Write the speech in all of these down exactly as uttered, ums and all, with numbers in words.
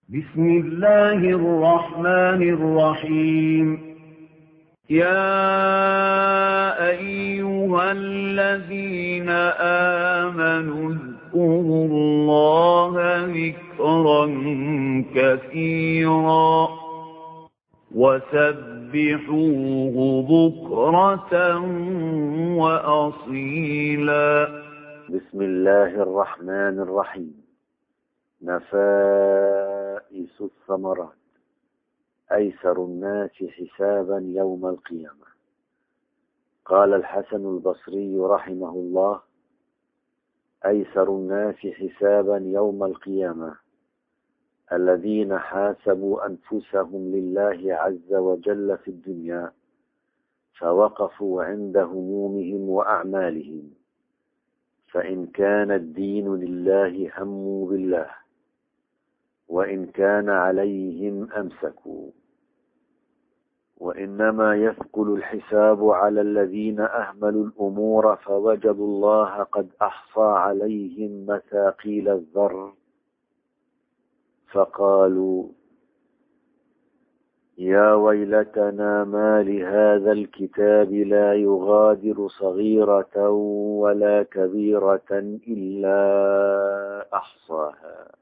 بسم الله الرحمن الرحيم. يا أيها الذين آمنوا اذكروا الله ذكرا كثيرا وسبحوه بكرة وأصيلا. بسم الله الرحمن الرحيم. نفائس الثمرات. أيسر الناس حسابا يوم القيامة. قال الحسن البصري رحمه الله: أيسر الناس حسابا يوم القيامة الذين حاسبوا أنفسهم لله عز وجل في الدنيا فوقفوا عند همومهم وأعمالهم، فإن كان الدين لله هموا بالله، وإن كان عليهم أمسكوا. وإنما يثقل الحساب على الذين أهملوا الأمور فوجدوا الله قد أحصى عليهم مثاقيل الذر، فقالوا: يا ويلتنا ما لهذا الكتاب لا يغادر صغيرة ولا كبيرة إلا أحصاها.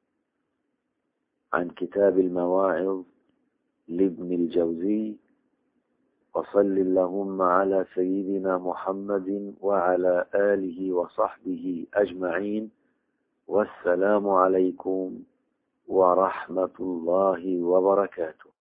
عن كتاب المواعظ لابن الجوزي. وصل اللهم على سيدنا محمد وعلى آله وصحبه أجمعين، والسلام عليكم ورحمة الله وبركاته.